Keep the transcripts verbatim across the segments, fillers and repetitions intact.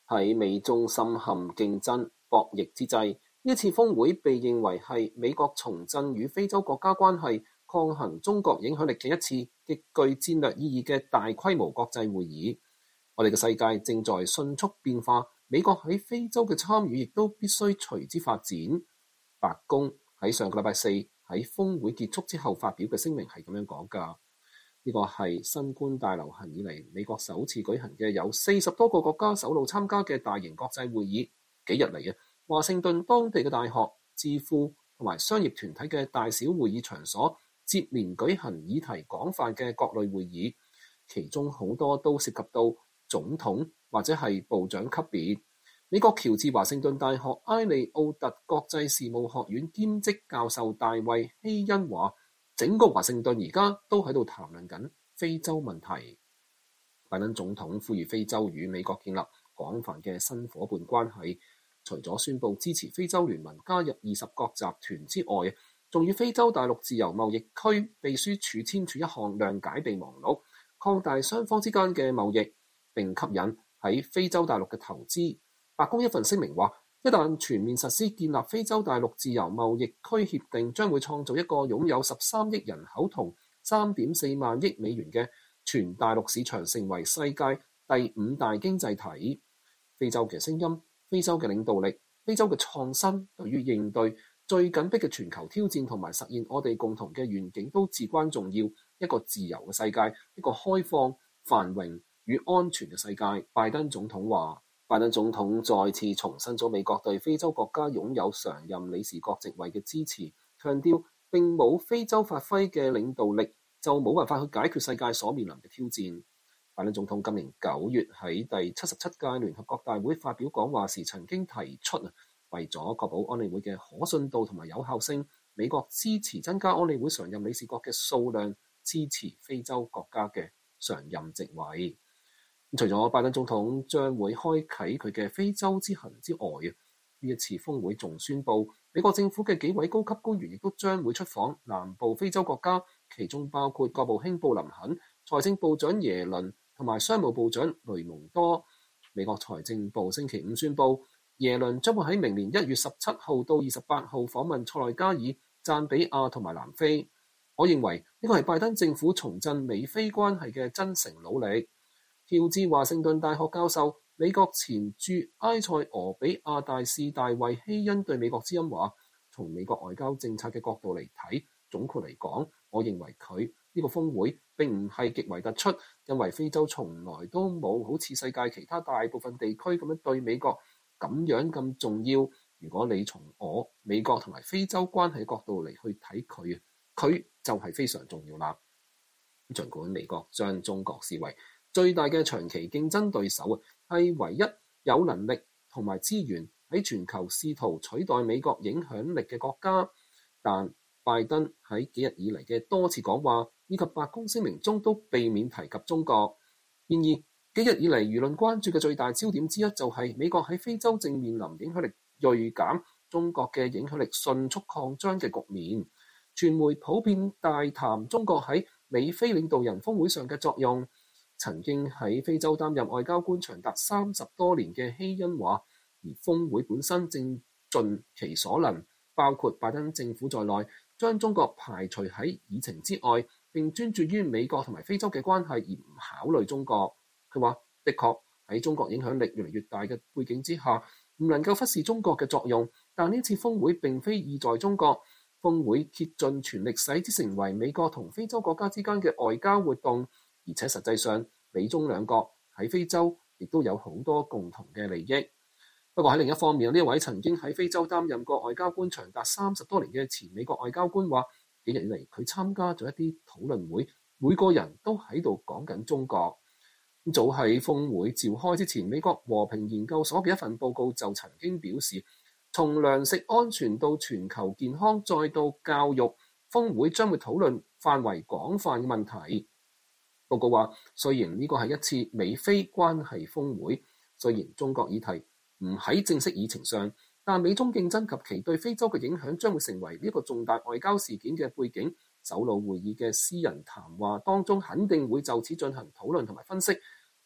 喺美中深陷競爭博弈之際，呢次峰會被認為係美國重振與非洲國家關係、抗衡中國影響力嘅一次極具戰略意義嘅大規模國際會議。我哋嘅世界正在迅速變化，美國喺非洲嘅參與亦都必須隨之發展。白宮喺上個禮拜四喺峰會結束之後發表嘅聲明係咁樣講㗎。呢個係新冠大流行以嚟美國首次舉行嘅有四十多個國家首腦參加嘅大型國際會議。幾日嚟嘅華盛頓當地嘅大學、智庫同埋商業團體嘅大小會議場所接連舉行議題廣泛嘅各類會議，其中好多都涉及到總統或者係部長級別。美國喬治華盛頓大學埃利奧特國際事務學院兼職教授大衛希恩話，整個華盛頓而家都喺度談論緊非洲問題。拜登總統呼籲非洲與美國建立廣泛嘅新夥伴關係，除咗宣布支持非洲聯盟加入二十國集團之外，仲與非洲大陸自由貿易區秘書處簽署一項諒解備忘錄，擴大雙方之間嘅貿易，並吸引喺非洲大陸嘅投資。白宮一份聲明話，一旦全面實施建立非洲大陸自由貿易區協定，將會創造一個擁有十三億人口同三點四萬億美元嘅全大陸市場，成為世界第五大經濟體。非洲嘅聲音、非洲嘅領導力、非洲嘅創新，對於應對最緊迫嘅全球挑戰同埋實現我哋共同嘅願景都至關重要。一個自由嘅世界，一個開放、繁榮與安全嘅世界。拜登總統話。拜登總統再次重申咗美國對非洲國家擁有常任理事國席位嘅支持，強調並冇非洲發揮嘅領導力就冇辦法去解決世界所面臨嘅挑戰。拜登總統今年九月喺第七十七屆聯合國大會發表講話時曾經提出，為咗確保安理會嘅可信度同埋有效性，美國支持增加安理會常任理事國嘅數量，支持非洲國家嘅常任席位。除咗拜登總統將會開啟佢嘅非洲之行之外，呢一次峰會仲宣布美國政府嘅幾位高級官員亦都將會出訪南部非洲國家，其中包括國務卿布林肯、財政部長耶倫同埋商務部長雷蒙多。美國財政部星期五宣布，耶倫將會喺明年一月十七號到二十八號訪問塞內加爾、贊比亞同埋南非。我認為呢個係拜登政府重振美非關係嘅真誠努力。喬治華盛頓大學教授、美國前駐埃塞俄比亞大使大衛希恩對美國之音話，從美國外交政策嘅角度嚟睇，總括嚟講，我認為佢呢個峰會並唔係極為突出，因為非洲從來都冇好似世界其他大部分地區咁樣對美國咁樣咁重要。如果你從我美國同埋非洲關係角度嚟去睇佢，佢就係非常重要啦。儘管美國將中國視為最大嘅長期競爭對手啊，係唯一有能力同埋資源喺全球試圖取代美國影響力嘅國家。但拜登喺幾日以嚟嘅多次講話以及白宮聲明中都避免提及中國。然而，幾日以嚟輿論關注嘅最大焦點之一就係美國喺非洲正面臨影響力銳減、中國嘅影響力迅速擴張嘅局面。傳媒普遍大談中國喺美非領導人峰會上嘅作用。曾經喺非洲擔任外交官長達三十多年嘅希恩話，而峰會本身正盡其所能，包括拜登政府在內，將中國排除喺議程之外，並專注於美國同埋非洲嘅關係，而唔考慮中國。佢話，的確喺中國影響力越嚟越大嘅背景之下，唔能夠忽視中國嘅作用。但呢次峰會並非意在中國，峰會竭盡全力使之成為美國同非洲國家之間嘅外交活動。而且實際上，美中兩國喺非洲亦都有好多共同嘅利益。不過喺另一方面，呢一位曾經喺非洲擔任過外交官長達三十多年嘅前美國外交官話，幾日以嚟佢參加咗一啲討論會，每個人都喺度講緊中國。早喺峰會召開之前，美國和平研究所嘅一份報告就曾經表示，從糧食安全到全球健康再到教育，峰會將會討論範圍廣泛嘅問題。報告話，雖然呢個係一次美非關係峰會，雖然中國議題唔喺正式議程上，但美中競爭及其對非洲嘅影響將會成為呢個重大外交事件嘅背景。首腦會議嘅私人談話當中肯定會就此進行討論同埋分析。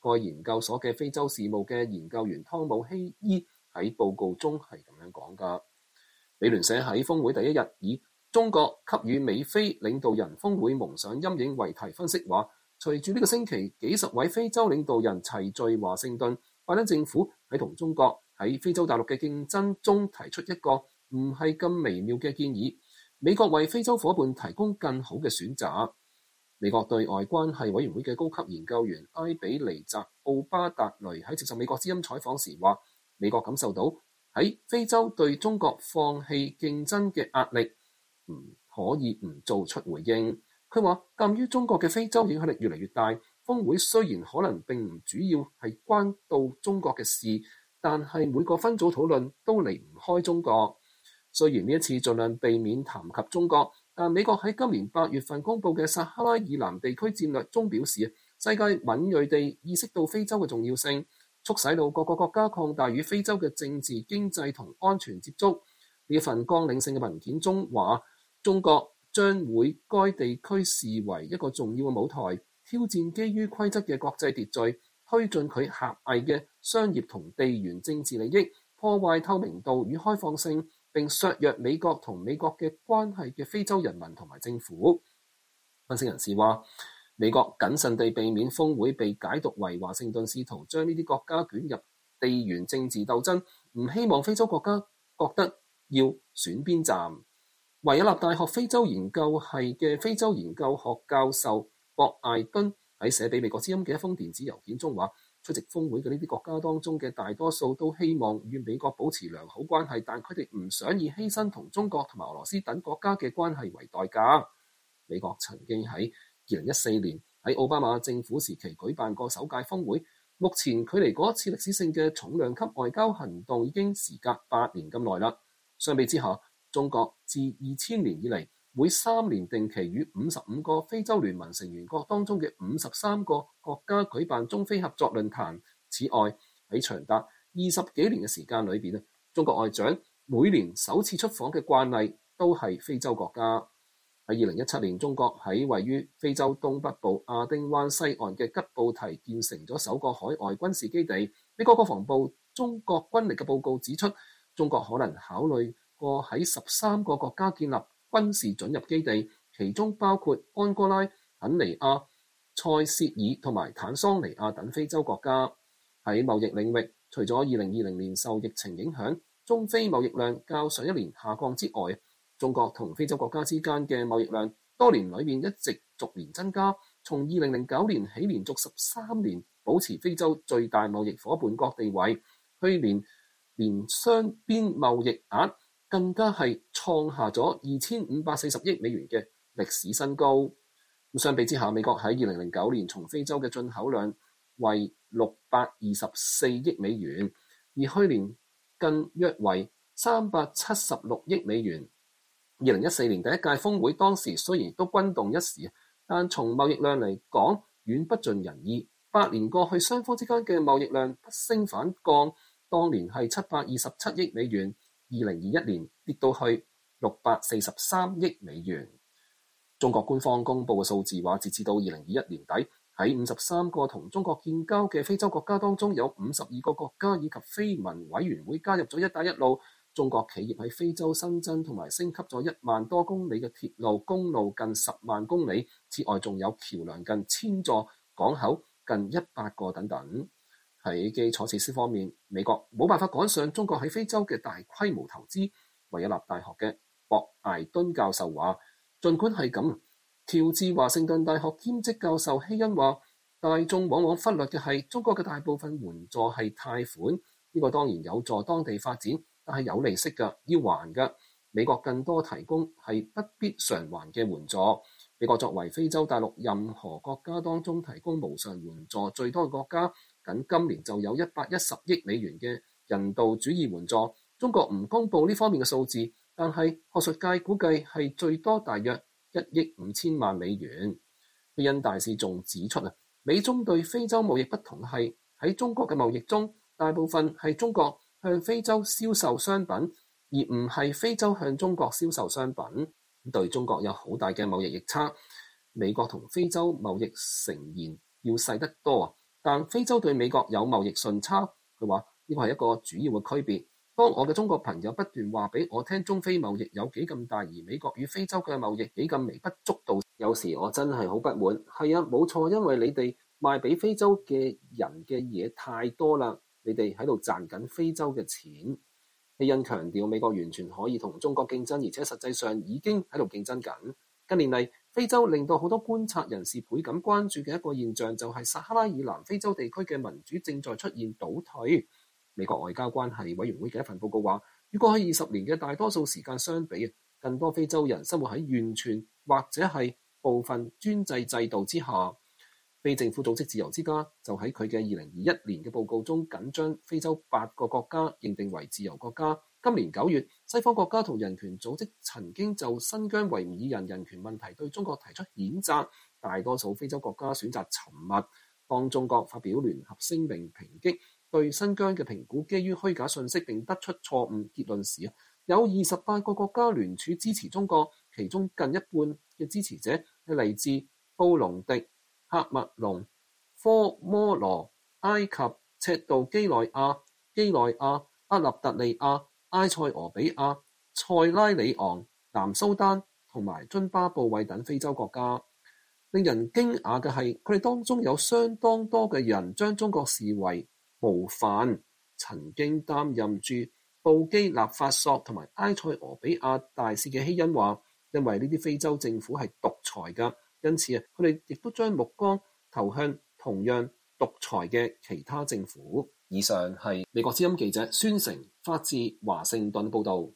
該研究所嘅非洲事務嘅研究員湯姆希伊喺報告中係咁樣講㗎。美聯社喺峰會第一日以中國給予美非領導人峰會蒙上陰影為題分析話，隨住呢個星期幾十位非洲領導人齊聚華盛頓，拜登政府喺同中國喺非洲大陸嘅競爭中提出一個唔係咁微妙嘅建議，美國為非洲夥伴提供更好嘅選擇。美國對外關係委員會嘅高級研究員埃比尼澤奧巴達雷喺接受美國之音採訪時話，美國感受到喺非洲對中國放棄競爭嘅壓力，唔可以唔做出回應。佢話，鑑於中國嘅非洲影響力越嚟越大，峰會雖然可能並唔主要係關到中國嘅事，但係每個分組討論都離唔開中國。雖然呢一次盡量避免談及中國，但美國喺今年八月份公佈嘅撒哈拉以南地區戰略中表示，世界敏銳地意識到非洲嘅重要性，促使到各個國家擴大與非洲嘅政治、經濟同安全接觸。呢一份綱領性嘅文件中話，中國將會該地區視為一個重要嘅舞台，挑戰基於規則嘅國際秩序，推進佢狹隘嘅商業同地緣政治利益，破壞透明度與開放性，並削弱美國同美國嘅關係嘅非洲人民同埋政府。分析人士話，美國謹慎地避免峰會被解讀為華盛頓試圖將呢啲國家捲入地緣政治鬥爭，唔希望非洲國家覺得要選邊站。維也納大學非洲研究系嘅非洲研究學教授博艾敦喺寫俾美國之音嘅一封電子郵件中話，出席峰會嘅呢啲國家當中嘅大多數都希望與美國保持良好關係，但佢哋唔想以犧牲同中國同埋俄羅斯等國家嘅關係為代價。美國曾經喺二零一四年喺奧巴馬政府時期舉辦過首屆峰會，目前距離嗰一次歷史性嘅重量級外交行動已經時隔八年咁耐啦。相比之下，中國自二千年以嚟，每三年定期與五十五個非洲聯盟成員國當中嘅五十三個國家舉辦中非合作論壇。此外，喺長達二十幾年嘅時間裏邊，中國外長每年首次出訪嘅慣例都係非洲國家。喺二零一七年，中國喺位於非洲東北部亞丁灣西岸嘅吉布提建成咗首個海外軍事基地。美國國防部中國軍力嘅報告指出，中國可能考慮過喺十三個國家建立軍事准入基地，其中包括安哥拉、肯尼亞、塞舌爾同埋坦桑尼亞等非洲國家。喺貿易領域，除咗二零二零年受疫情影響，中非貿易量較上一年下降之外，中國同非洲國家之間嘅貿易量多年裏面一直逐年增加，從二零零九年起連續十三年保持非洲最大貿易夥伴國地位。去年連雙邊貿易額更加係創下咗二千五百四十億美元嘅歷史新高。相比之下，美國喺二零零九年從非洲嘅進口量為六百二十四億美元，而去年更約為三百七十六億美元。二零一四年第一屆峰會當時雖然都轟動一時，但從貿易量嚟講遠不盡人意。八年過去，雙方之間嘅貿易量不升反降，當年係七百二十七億美元，二零二一年跌到去六百四十三億美元。中國官方公布嘅數字話，截至到二零二一年底，喺五十三個同中國建交嘅非洲國家當中，有五十二個國家以及非盟委員會加入咗一帶一路。中國企業喺非洲新增同埋升級咗一萬多公里嘅鐵路、公路近十萬公里，此外仲有橋樑近千座、港口近一百個等等。喺基礎設施方面，美國冇辦法趕上中國喺非洲嘅大規模投資。維也納大學嘅博艾敦教授話，儘管係咁，喬治華盛頓大學兼職教授希恩話，大眾往往忽略嘅係中國嘅大部分援助係貸款，呢個當然有助當地發展，但係有利息嘅，要還嘅。美國更多提供係不必償還嘅援助。美國作為非洲大陸任何國家當中提供無償援助最多嘅國家，僅今年就有一百一十億美元嘅人道主義援助。中國唔公布呢方面嘅數字，但係學術界估計係最多大約一億五千萬美元。希恩大使仲指出啊，美中對非洲貿易不同係喺中國嘅貿易中，大部分係中國向非洲銷售商品，而唔係非洲向中國銷售商品。對中國有好大嘅貿易逆差。美國同非洲貿易誠然要細得多， 但非洲對美國有貿易順差。佢話呢個係一個主要嘅區別。當我嘅中國朋友不斷話俾我聽中非貿易有幾咁大，而美國與非洲嘅貿易幾咁微不足道，有時我真係好不滿。係啊，冇錯，因為你哋賣俾非洲嘅人嘅嘢太多啦，你哋喺度賺緊非洲嘅錢。希恩強調美國完全可以同中國競爭，而且實際上已經喺度競爭緊。近年嚟，非洲令到好多觀察人士倍感關注嘅一個現象，就係撒哈拉以南非洲地區嘅民主正在出現倒退。美國外交關係委員會嘅一份報告話，與過去二十年嘅大多數時間相比，更多非洲人生活喺完全或者係部分專制制度之下。非政府組織自由之家就喺佢嘅二零二一年嘅報告中，緊將非洲八個國家認定為自由國家。今年九月，西方國家同人權組織曾經就新疆維吾爾人人權問題對中國提出譴責，大多數非洲國家選擇沉默。當中國發表聯合聲明抨擊對新疆嘅評估基於虛假信息並得出錯誤結論時，有二十八個國家聯署支持中國，其中近一半嘅支持者係嚟自布隆迪、喀麥隆、科摩羅、埃及、赤道幾內亞、幾內亞、厄立特里亞、埃塞俄比亞、塞拉利昂、南蘇丹同埋津巴布韋等非洲國家。令人驚訝嘅係，佢哋當中有相當多嘅人將中國視為模範。曾經擔任住布基納法索同埋埃塞俄比亞大使嘅希恩話，因為呢啲非洲政府係獨裁㗎，因此啊，佢哋亦都將目光投向同樣獨裁嘅其他政府。以上係美國之音記者孫成發自華盛頓報導。